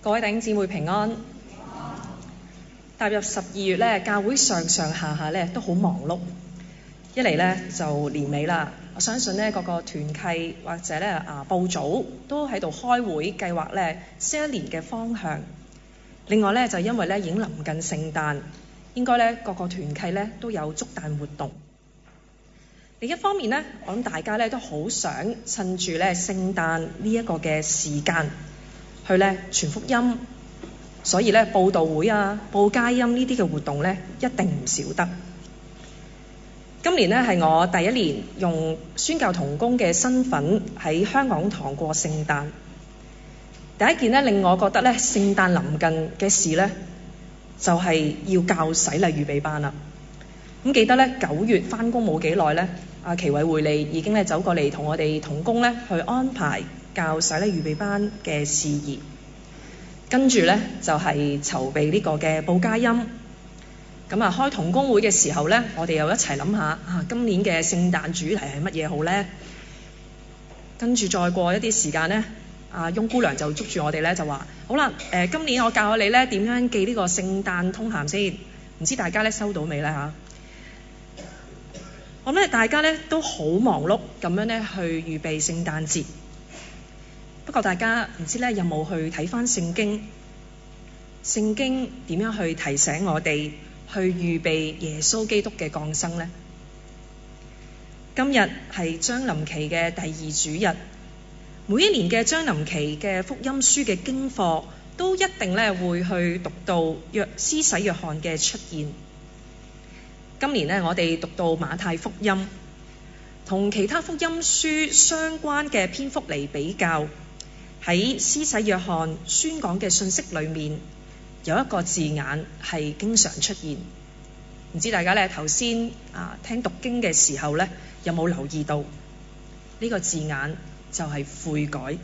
各位弟兄姊妹平安。踏入12月咧，教會上下咧都好忙碌。一嚟咧就年尾啦，我相信咧各個團契或者咧部組都喺度開會計劃咧新一年嘅方向。另外咧就因為咧已經臨近聖誕，應該咧各個團契咧都有祝誕活動。另一方面咧，我諗大家咧都好想趁住咧聖誕呢一個嘅時間去咧傳福音，所以咧佈道會啊、報佳音呢啲嘅活動咧一定唔少得。今年咧係我第一年用宣教同工嘅身份喺香港堂過聖誕。第一件咧令我覺得咧聖誕臨近嘅事咧，就係要教洗禮預備班啦。咁記得咧9月返工冇幾耐咧，阿祁偉會利已經咧走過嚟同我哋同工咧去安排教洗禮預備班嘅事宜，跟住咧就係籌備呢個嘅報佳音。咁開同工會嘅時候咧，我哋又一齊諗下今年嘅聖誕主題係乜嘢好咧？跟住再過一啲時間咧，翁姑娘就捉住我哋咧就話：好啦，今年我教我你咧點樣記呢個聖誕通函先。唔知大家咧收到未咧嚇？我諗大家咧都好忙碌咁樣咧去預備聖誕節。不過大家唔知咧有冇去睇返聖經？聖經點樣去提醒我哋去預備耶穌基督嘅降生呢？今日係將臨期嘅第2主日，每一年嘅將臨期嘅福音書嘅經課都一定咧會去讀到施洗約翰嘅出現。今年呢，我哋讀到馬太福音，同其他福音書相關嘅篇幅嚟比較，喺施洗約翰宣講嘅信息裏面，有一個字眼係經常出現。唔知大家咧頭先聽讀經嘅時候咧，有冇留意到呢個字眼就係悔改。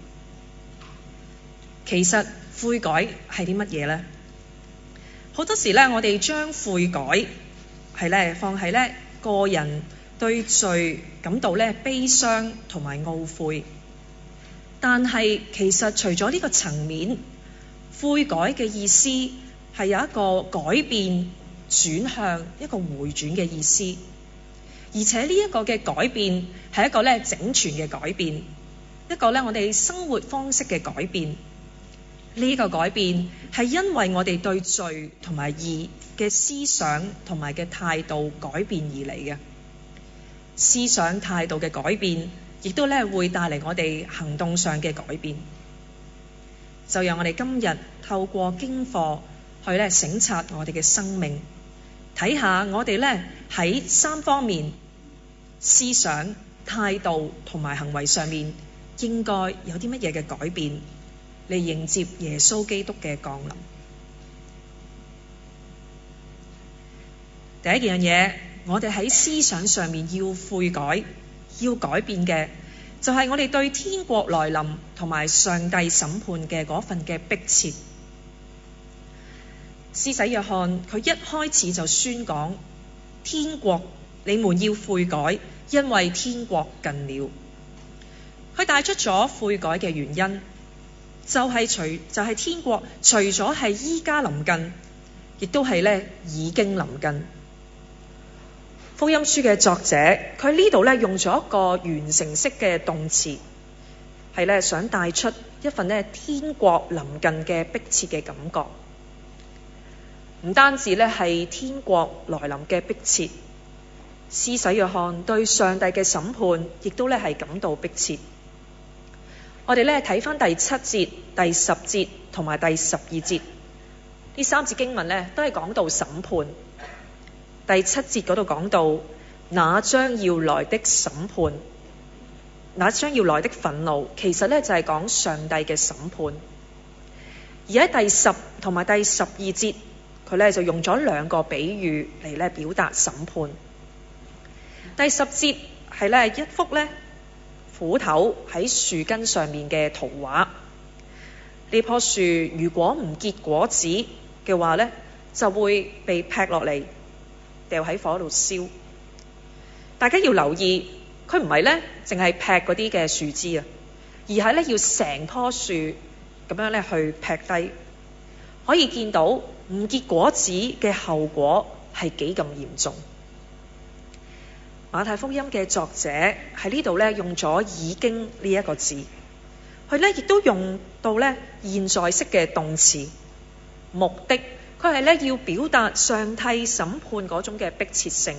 其實悔改係啲乜嘢咧？好多時咧，我哋將悔改係咧放喺咧個人對罪感到咧悲傷同埋懊悔，但係其實除咗呢個層面，悔改嘅意思係有一個改變、轉向、一個回轉嘅意思，而且呢一個嘅改變係一個咧整全嘅改變，一個咧我哋生活方式嘅改變。呢個改變係因為我哋對罪同埋義嘅思想同埋嘅態度改變而嚟嘅。思想態度嘅改變，亦都咧會帶嚟我哋行動上嘅改變。就讓我哋今日透過經課去咧省察我哋嘅生命，睇下我哋咧喺3方面思想、態度同埋行為上面應該有啲乜嘢嘅改變，嚟迎接耶穌基督嘅降臨。第一樣嘢，我哋喺思想上面要悔改、要改變嘅，就係我哋對天國來臨同埋上帝審判嘅嗰份嘅迫切。施洗約翰佢一開始就宣講天國，你們要悔改，因為天國近了。佢帶出咗悔改嘅原因，就係天國除咗係依家臨近，亦都係咧已經臨近。福音書嘅作者佢呢度咧用咗一個完成式嘅動詞，係咧想帶出一份咧天國臨近嘅迫切嘅感覺。唔單止咧係天國來臨嘅迫切，施洗約翰對上帝嘅審判亦都咧係感到迫切。我哋咧睇返第7節、第10節同埋第12節，呢3節經文咧都係講到審判。第7節嗰度講到那將要來的審判，那將要來的憤怒，其實咧就係講上帝嘅審判。而喺第10同埋第12節，佢咧就用咗2個比喻嚟咧表達審判。第10節係咧一幅咧斧頭喺樹根上面嘅圖畫。呢棵樹如果唔結果子嘅話咧，就會被劈落嚟，掉喺火度燒。大家要留意，佢唔係咧淨係劈嗰啲嘅樹枝啊，而係咧要成棵樹咁樣咧去劈低。 可以見到唔結果子嘅後果係幾咁嚴重。馬太福音嘅作者喺呢度咧用咗已經呢一個字，佢咧亦都用到咧現在式嘅動詞，目的佢係咧要表達上帝審判嗰種嘅迫切性。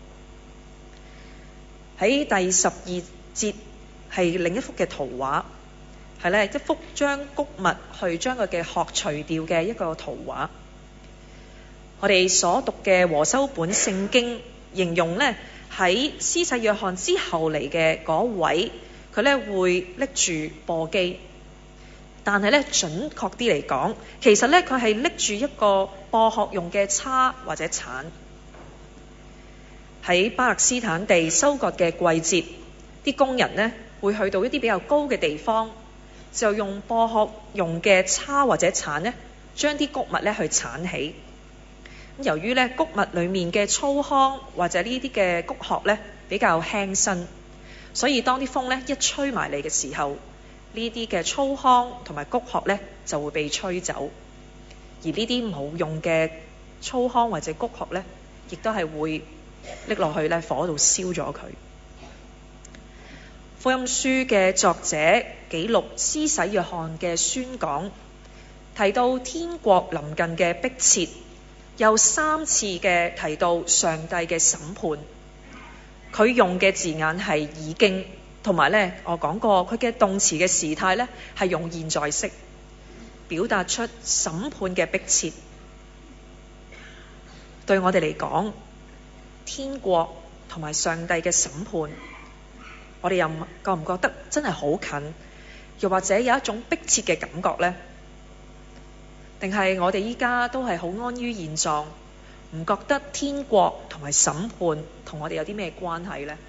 喺第12節係另一幅嘅圖畫，係咧一幅將穀物去將佢嘅殼除掉嘅一個圖畫。我哋所讀嘅和修本聖經形容咧喺施洗約翰之後嚟嘅嗰位，佢咧會拎住簸箕，但係咧準確啲嚟講，其實咧佢係拎住一個播殼用嘅叉或者鏟。喺巴勒斯坦地收割嘅季節，啲工人呢會去到一啲比較高嘅地方，就用播殼用嘅叉或者鏟呢，將啲穀物呢去鏟起。由於咧穀物裡面嘅粗糠或者呢啲嘅穀殼咧比較輕身，所以當啲風咧一吹埋嚟嘅時候，呢啲嘅粗糠同埋穀殼咧就會被吹走，而呢啲冇用嘅粗糠或者穀殼咧，亦都係會拎落去咧火度燒咗佢。福音書嘅作者記錄施洗約翰嘅宣講，提到天國臨近嘅迫切。有3次嘅提到上帝嘅審判，佢用嘅字眼係已經，同埋咧我講過佢嘅動詞嘅時態咧係用現在式，表達出審判嘅迫切。對我哋嚟講，天國同埋上帝嘅審判，我哋又覺唔覺得真係好近？又或者有一種迫切嘅感覺呢？定係我哋依家都係好安於現狀，唔覺得天國同埋審判同我哋有啲咩關係呢？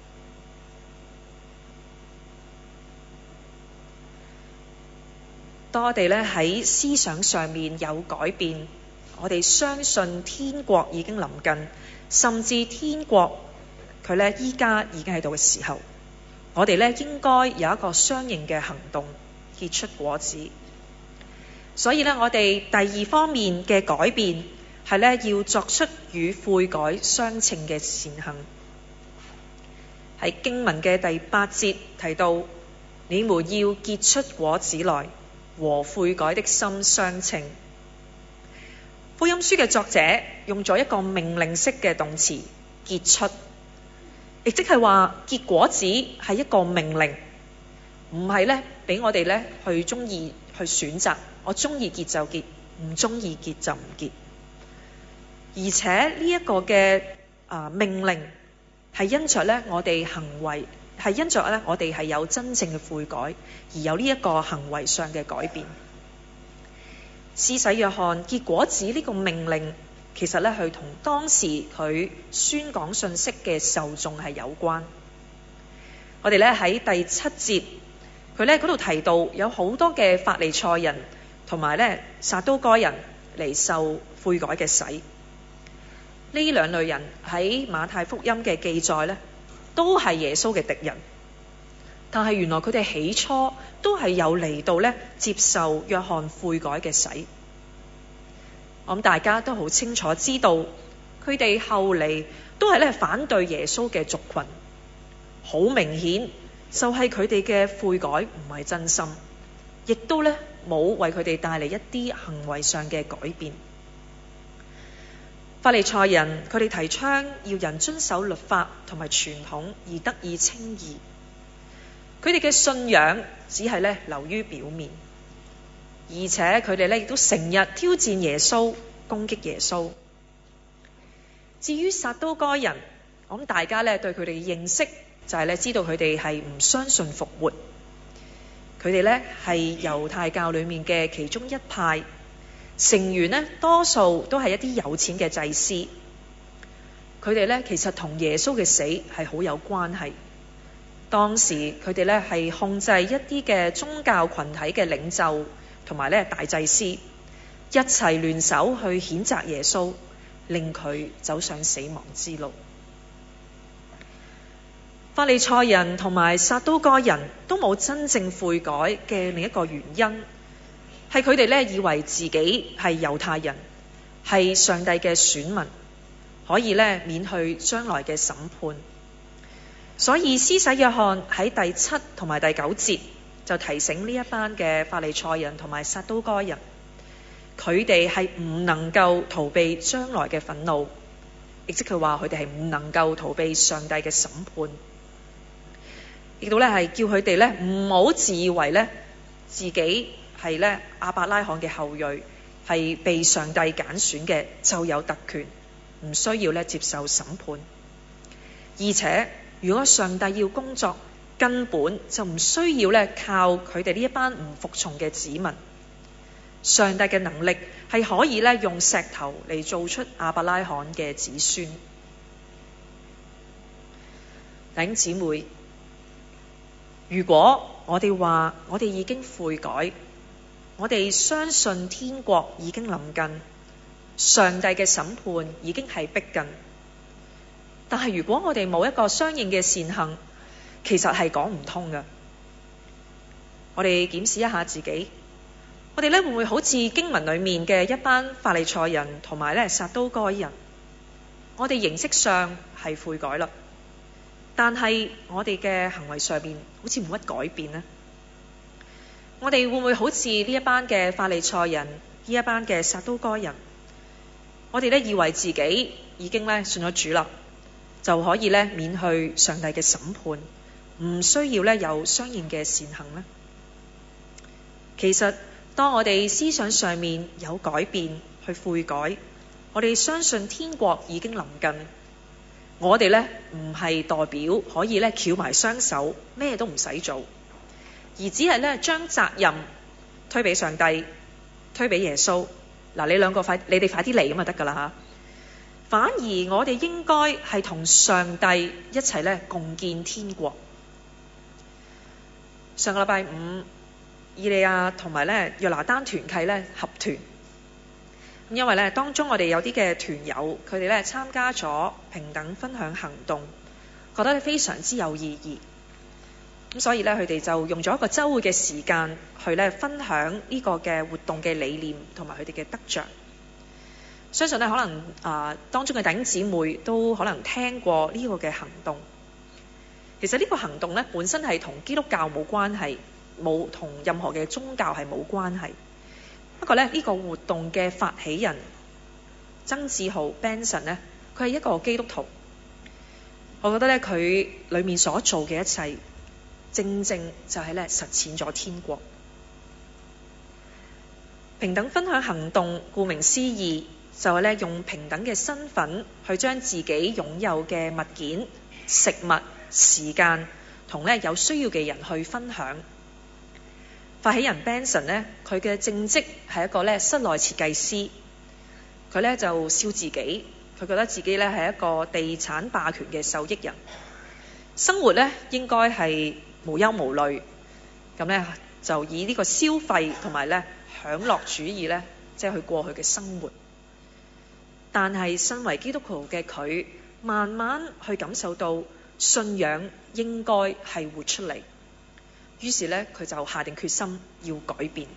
當我哋咧喺思想上面有改變，我哋相信天國已經臨近，甚至天國佢咧依家已經喺度嘅時候，我哋咧應該有一個相應嘅行動，結出果子。所以咧，我哋第二方面嘅改變係咧要作出與悔改相稱嘅善行。喺經文嘅第8節提到，你們要結出果子來，和悔改的心相稱。福音書嘅作者用咗一個命令式嘅動詞結出，亦即係話結果子係一個命令，唔係咧俾我哋咧去中意去選擇。我中意結就結，唔中意結就唔結。而且呢一個嘅命令係因着咧我哋行為，係因着咧我哋係有真正嘅悔改，而有呢一個行為上嘅改變。施洗約翰結果子呢個命令，其實咧佢同當時佢宣講信息嘅受眾係有關。我哋咧喺第7節，佢咧嗰度提到有好多嘅法利賽人同埋咧撒都該人嚟受悔改嘅洗。呢兩類人喺馬太福音嘅記載咧，都係耶穌嘅敵人。但係原來佢哋起初都係有嚟到咧接受約翰悔改嘅洗。我諗大家都好清楚知道，佢哋後嚟都係咧反對耶穌嘅族群。好明顯就係佢哋嘅悔改唔係真心，亦都咧冇為佢哋帶嚟一啲行為上嘅改變。法利賽人佢哋提倡要人遵守律法同埋傳統而得以稱義，佢哋嘅信仰只係咧流於表面，而且佢哋咧亦都成日挑戰耶穌，攻擊耶穌。至於撒都該人，我諗大家咧對佢哋嘅認識就係咧知道佢哋係唔相信復活，佢哋咧係猶太教裏面嘅其中一派，成員呢多數都係一啲有錢嘅祭司。佢哋咧其實同耶穌嘅死係好有關係。當時佢哋咧係控制一啲嘅宗教群體嘅領袖同埋咧大祭司，一齊聯手去譴責耶穌，令佢走上死亡之路。法利賽人同埋撒都該人都冇真正悔改嘅另一個原因， 係佢哋咧以為自己係猶太人，係上帝嘅選民，可以咧免去將來嘅審判。所以施洗約翰喺第7同埋第9節就提醒呢一班嘅法利賽人同埋撒都該人，佢哋係唔能夠逃避將來嘅憤怒，亦即佢話佢哋係唔能夠逃避上帝嘅審判，亦都咧係叫佢哋咧唔好自以為咧自己係咧亞伯拉罕嘅後裔，係被上帝揀選嘅就有特權，唔需要咧接受審判。而且如果上帝要工作，根本就唔需要咧靠佢哋呢一班唔服從嘅子民。上帝嘅能力係可以咧用石頭嚟做出亞伯拉罕嘅子孫。弟兄姊妹，如果我哋話我哋已經悔改，我哋相信天國已經臨近，上帝嘅審判已經係逼近，但係如果我哋冇一個相應嘅善行，其實係講唔通嘅。我哋檢視一下自己，我哋咧會唔會好似經文裏面嘅一班法利賽人同埋咧撒都該人？我哋形式上係悔改啦，但係我哋嘅行為上面好似冇乜改變呢？我哋會唔會好似呢一班嘅法利賽人，呢一班嘅撒都該人？我哋咧以為自己已經咧信咗主啦，就可以咧免去上帝嘅審判，唔需要咧有相應嘅善行呢？其實當我哋思想上面有改變，去悔改，我哋相信天國已經臨近，我哋咧唔係代表可以咧翹埋雙手咩都唔使做，而只係咧將責任推俾上帝，推俾耶穌。嗱，你哋快啲嚟咁就得噶啦吓。反而我哋應該係同上帝一齊咧共建天國。上個禮拜五，以利亞同埋咧約拿單團契咧合團，因為咧當中我哋有啲嘅團友，佢哋咧參加咗平等分享行動，覺得非常之有意義。咁所以咧佢哋就用咗一個週會嘅時間去咧分享呢個嘅活動嘅理念同埋佢哋嘅得着。相信咧可能當中嘅弟兄姊妹都可能聽過呢個嘅行動。其實呢個行動咧本身係同基督教冇關係，冇同任何嘅宗教係冇關係。不過咧呢個活動嘅發起人曾志豪 Benson 咧，佢係一個基督徒。我覺得咧佢裏面所做嘅一切，正正就係咧實踐咗天國。平等分享行動顧名思義，就係咧用平等嘅身份去將自己擁有嘅物件、食物、時間同咧有需要嘅人去分享。發起人 Benson 咧，佢嘅正職係一個咧室內設計師。佢咧就笑自己，佢覺得自己咧係一個地產霸權嘅受益人，生活咧應該係無憂無慮。咁咧就以呢個消費同埋咧享樂主義咧，即係去過去嘅生活。但係身為基督徒嘅佢，慢慢去感受到信仰應該係活出嚟。於是咧，佢就下定決心要改變。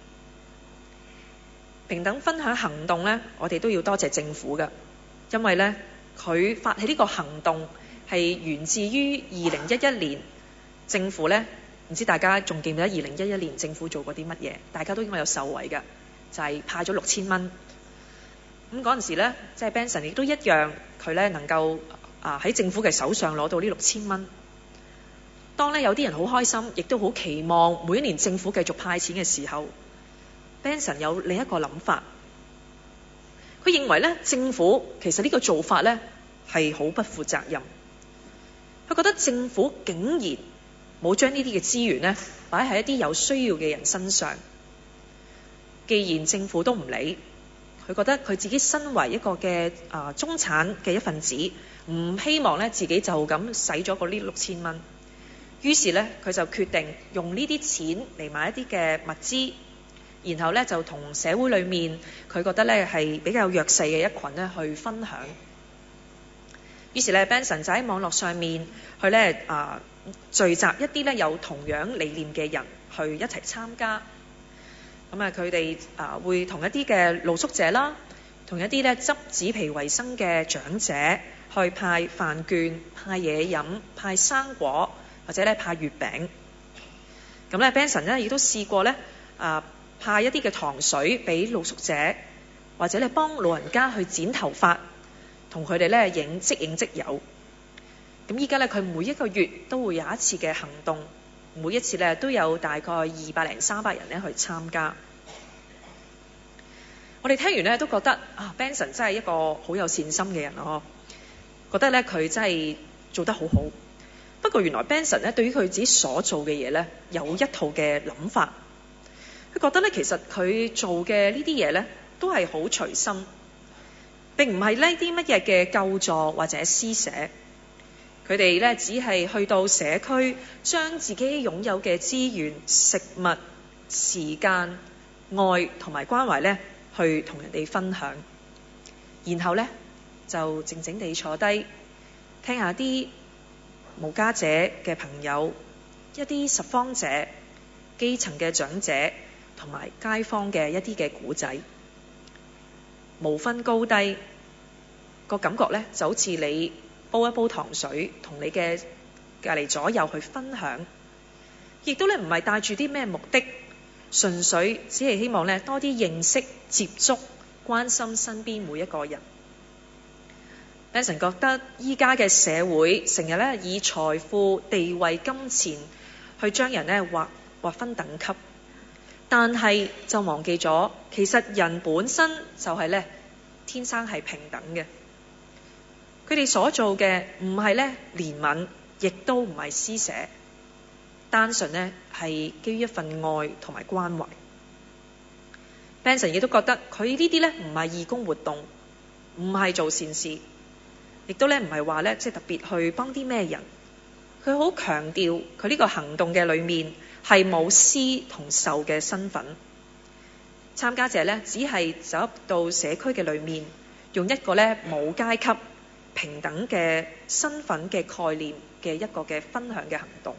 平等分享行動咧，我哋都要多謝政府㗎，因為咧佢發起呢個行動係源自於2011年政府咧，唔知大家仲記唔記得2011年政府做過啲乜嘢？大家都應該有受惠㗎，就係派咗6000蚊。咁嗰陣時咧，即係 Benson 亦都一樣，佢咧能夠喺政府嘅手上攞到呢6000蚊。當咧有啲人好開心，亦都好期望每一年政府繼續派錢嘅時候， Benson 有另一個諗法。佢認為咧政府其實呢個做法咧係好不負責任。佢覺得政府竟然冇將呢啲嘅資源咧擺喺一啲有需要嘅人身上。既然政府都唔理，佢覺得佢自己身為一個嘅中產嘅一份子，唔希望咧自己就咁使咗嗰呢6000蚊。於是咧，佢就決定用呢啲錢嚟買一啲嘅物資，然後咧就同社會裏面佢覺得咧係比較弱勢嘅一群咧去分享。於是咧 Benson 就喺網絡上面去咧聚集一啲咧有同樣理念嘅人去一齊參加。 咁佢哋會同一啲嘅露宿者啦，同一啲咧執紙皮為生嘅長者去派飯券、派嘢飲、派生果或者咧派月餅。咁咧 Benson 咧亦都試過咧派一啲嘅糖水俾露宿者，或者咧幫老人家去剪頭髮，同佢哋咧即影即有。咁依家咧佢每一個月都會有一次嘅行動，每一次咧都有大概200-300人咧去參加。我哋聽完咧都覺得Benson 真係一個好有善心嘅人咯，覺得咧佢真係做得好好。不過原來 Benson 咧對於佢自己所做嘅嘢咧有一套嘅諗法，佢覺得咧其實佢做嘅呢啲嘢咧都係好隨心，並唔係呢啲乜嘢嘅救助或者施捨。佢哋咧只係去到社區，將自己擁有嘅資源、食物、時間、愛同埋關懷咧，去同人哋分享，然後咧就靜靜地坐低，聽下啲無家者嘅朋友、一啲拾荒者、基層嘅長者同埋街坊嘅一啲嘅故仔，無分高低，個感覺咧就好似你煲一煲糖水，同你嘅隔離左右去分享，亦都咧唔係帶住啲咩目的，純粹只係希望咧多啲認識、接觸、關心身邊每一個人。Benson 覺得依家嘅社會成日咧以財富、地位、金錢去將人咧劃分等級，但係就忘記咗其實人本身就係咧天生係平等嘅。佢哋所做嘅唔係咧憐憫，亦都唔係施捨，單純咧係基於一份愛同埋關懷。Benson 亦都覺得佢呢啲咧唔係義工活動，唔係做善事，亦都咧唔係話咧即係特別去幫啲咩人。佢好強調佢呢個行動嘅裏面係冇施同受嘅身份。參加者咧只係走入到社區嘅裏面，用一個咧冇階級、平等嘅身份嘅概念嘅一個嘅分享嘅行動。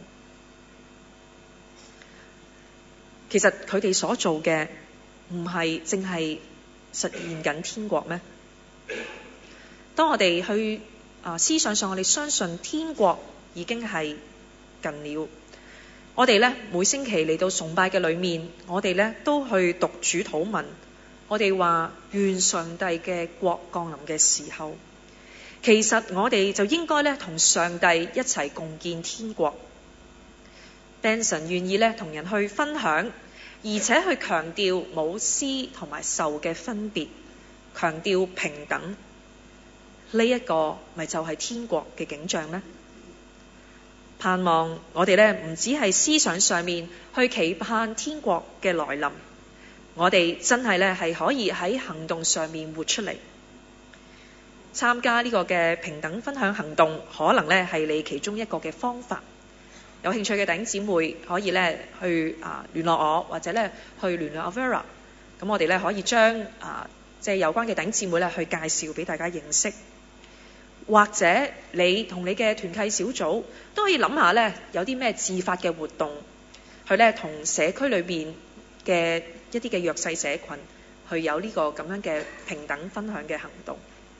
其實佢哋所做嘅唔係淨係實現緊天國咩？當我哋去思想上，我哋相信天國已經係近了。我哋咧每星期嚟到崇拜嘅裏面，我哋咧都去讀主禱文。我哋話願上帝嘅國降臨嘅時候，其實我哋就應該咧同上帝一齊共建天國。Benson 願意咧同人去分享，而且去強調冇施同埋受嘅分別，強調平等。呢一個咪就係天國嘅景象呢？盼望我哋咧唔止係思想上面去期盼天國嘅來臨，我哋真係咧係可以喺行動上面活出嚟。參加呢個嘅平等分享行動，可能咧係你其中一個嘅方法。有興趣嘅弟兄姊妹可以咧去聯絡我，或者咧去聯絡阿 Vera。咁我哋咧可以將即係有關嘅弟兄姊妹咧去介紹俾大家認識。或者你同你嘅團契小組都可以諗下咧，有啲咩自發嘅活動，去咧同社區裏邊嘅一啲嘅弱勢社群，去有呢個咁樣嘅平等分享嘅行動。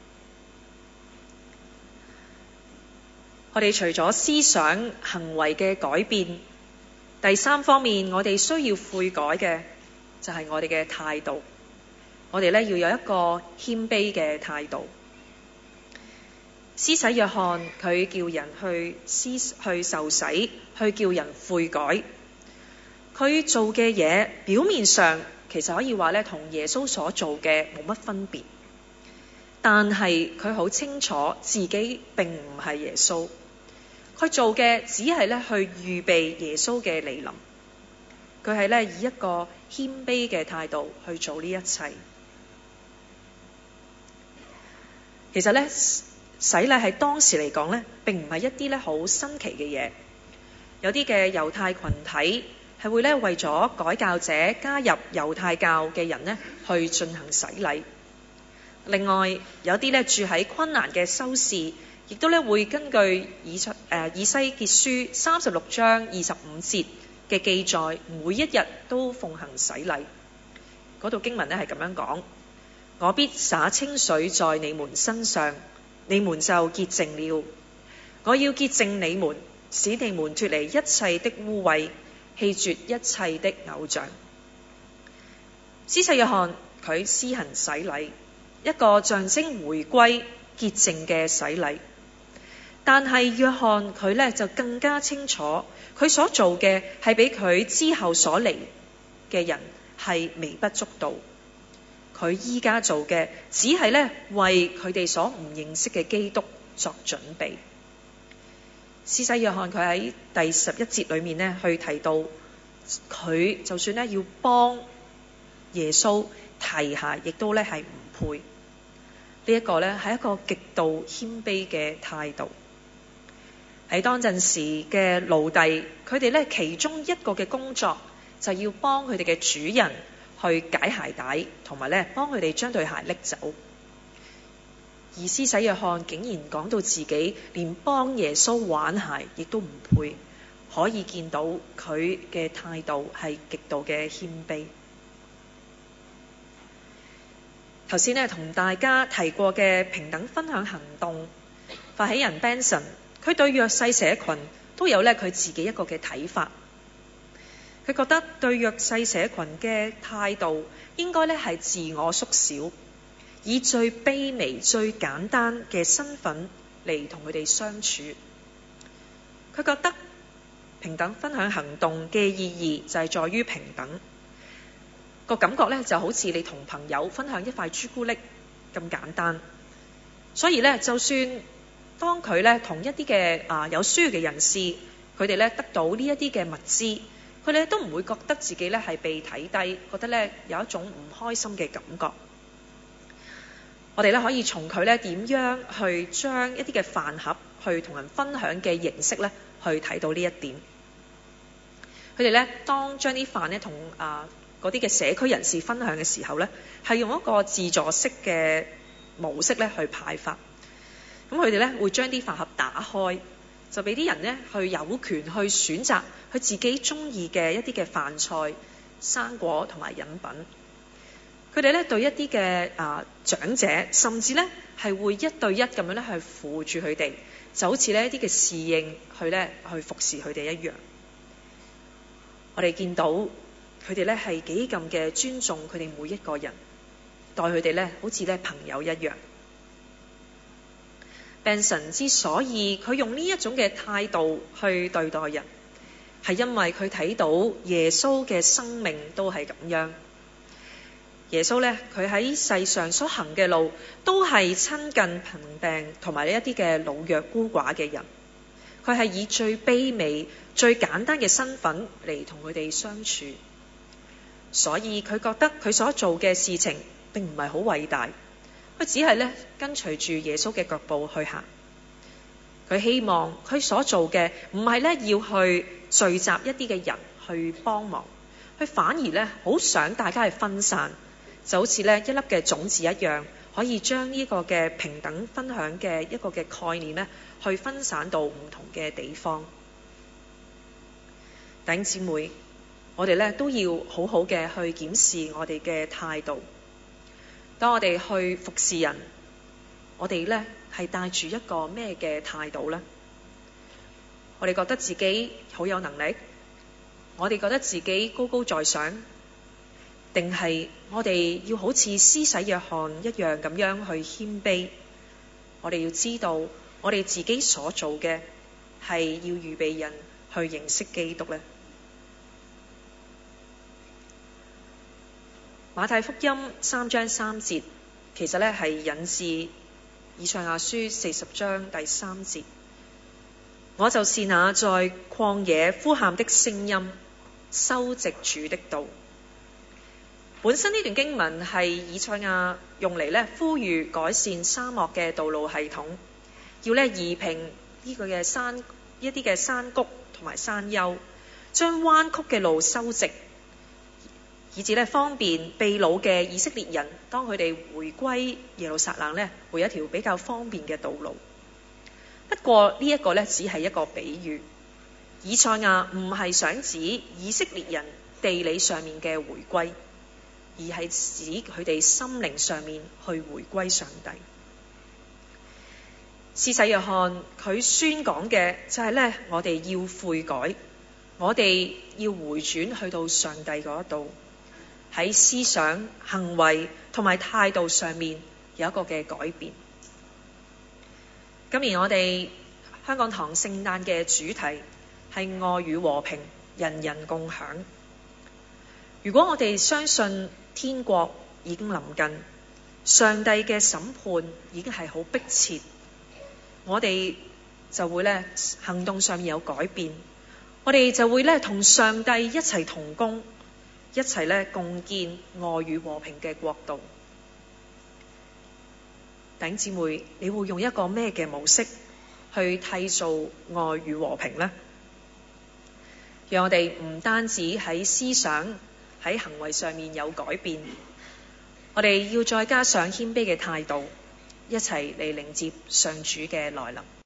我哋除咗思想行為嘅改變，第三方面我哋需要悔改嘅就係我哋嘅態度。我哋咧要有一個謙卑嘅態度。施洗約翰佢叫人去受洗，去叫人悔改。佢做嘅嘢表面上其實可以話咧同耶穌所做嘅冇乜分別，但係佢好清楚自己並唔係耶穌。佢做嘅只係咧去預備耶穌嘅嚟臨。佢係咧以一個謙卑嘅態度去做呢一切。其實咧洗禮喺當時嚟講咧，並唔係一啲咧好新奇嘅嘢。有啲嘅猶太群體係會咧為咗改教者加入猶太教嘅人咧去進行洗禮。另外有啲咧住喺昆蘭嘅修士，亦都咧會根據以西結書36章25節嘅記載，每一日都奉行洗禮。 嗰度經文咧係咁樣講：我必灑清水在你們身上，你們就潔淨了。我要潔淨你們，使你們脫離一切的污穢，棄絕一切的偶像。施洗約翰佢施行洗禮，一個象徵回歸潔淨嘅洗禮。但係約翰佢咧就更加清楚，佢所做嘅係比佢之後所嚟嘅人係微不足道。佢依家做嘅只係咧為佢哋所唔認識嘅基督作準備。施洗約翰佢喺第11節裏面咧去提到，佢就算咧要幫耶穌提鞋，亦都咧係唔配。呢一個咧係一個極度謙卑嘅態度。喺當陣時嘅奴隸，佢哋咧其中一個嘅工作就要幫佢哋嘅主人去解鞋帶，同埋咧幫佢哋將對鞋拎走。而施洗約翰竟然講到自己連幫耶穌挽鞋亦都唔配，可以見到佢嘅態度係極度嘅謙卑。頭先咧同大家提過嘅平等分享行動發起人 Benson， 佢對弱勢社群都有咧佢自己一個嘅睇法。佢覺得對弱勢社群嘅態度應該咧係自我縮小，以最卑微、最簡單嘅身份嚟同佢哋相處。佢覺得平等分享行動嘅意義就係在於平等。個感覺咧就好似你同朋友分享一塊朱古力咁簡單。所以咧，就算當佢咧同一啲嘅有需要嘅人士，佢哋咧得到呢一啲嘅物資，佢哋都唔會覺得自己咧係被睇低，覺得咧有一種唔開心嘅感覺。我哋咧可以從佢咧點樣去將一啲嘅飯盒去同人分享嘅形式咧，去睇到呢一點。佢哋咧當將啲飯咧同嗰啲嘅社區人士分享嘅時候咧，係用一個自助式嘅模式咧去派發。咁佢哋咧會將啲飯盒打開，就俾啲人咧去有權去選擇佢自己中意嘅一啲嘅飯菜、生果同埋飲品。佢哋咧對一啲嘅長者，甚至咧係會一對一咁樣咧去扶住佢哋，就好似呢一啲嘅侍應去服侍佢哋一樣。我哋見到佢哋咧係幾咁嘅尊重佢哋每一個人，待佢哋咧好似咧朋友一樣。Benson 之所以佢用呢一種嘅態度去對待人，係因為佢睇到耶穌嘅生命都係咁樣。耶穌咧，佢喺世上所行嘅路，都係親近貧病同埋呢一啲嘅老弱孤寡嘅人。佢係以最卑微、最簡單嘅身份嚟同佢哋相處。所以佢覺得佢所做嘅事情並唔係好偉大，佢只係咧跟隨住耶穌嘅腳步去行。佢希望佢所做嘅唔係咧要去聚集一啲嘅人去幫忙，佢反而咧好想大家去分散，就好似咧一粒嘅種子一樣，可以將呢個嘅平等分享嘅一個嘅概念咧，去分散到唔同嘅地方。弟兄姊妹，我哋咧都要好好嘅去檢視我哋嘅態度。當我哋去服侍人，我哋咧係帶住一個咩嘅態度呢？我哋覺得自己好有能力，我哋覺得自己高高在上，定係我哋要好似施洗約翰一樣咁樣去謙卑？我哋要知道，我哋自己所做嘅係要預備人去認識基督呢。馬太福音3章3節，其實咧係引自以賽亞書40章第3節。我就是那在曠野呼喊的聲音，修直主的道。本身呢段經文係以賽亞用嚟咧呼籲改善沙漠嘅道路系統，要咧移平呢個嘅一啲嘅山谷同埋山丘，將彎曲嘅路修直，以至咧方便被擄嘅以色列人，當佢哋回歸耶路撒冷咧，會有一條比較方便嘅道路。不過呢一個咧只係一個比喻，以賽亞唔係想指以色列人地理上面嘅回歸， 而係使佢哋心靈上面去回歸上帝。施洗約翰佢宣講嘅就係咧，我哋要悔改，我哋要回轉去到上帝嗰度，喺思想、行為同埋態度上面有一個嘅改變。今年我哋香港堂聖誕嘅主題係愛與和平，人人共享。如果我哋相信天國已經臨近，上帝嘅審判已經係好迫切，我哋就會咧行動上面有改變，我哋就會咧同上帝一齊同工，一齊咧共建愛與和平嘅國度。弟兄姊妹，你會用一個咩嘅模式去締造愛與和平呢？讓我哋唔單止喺思想、喺行為上面有改變，我哋要再加上謙卑嘅態度，一齊嚟迎接上主嘅來臨。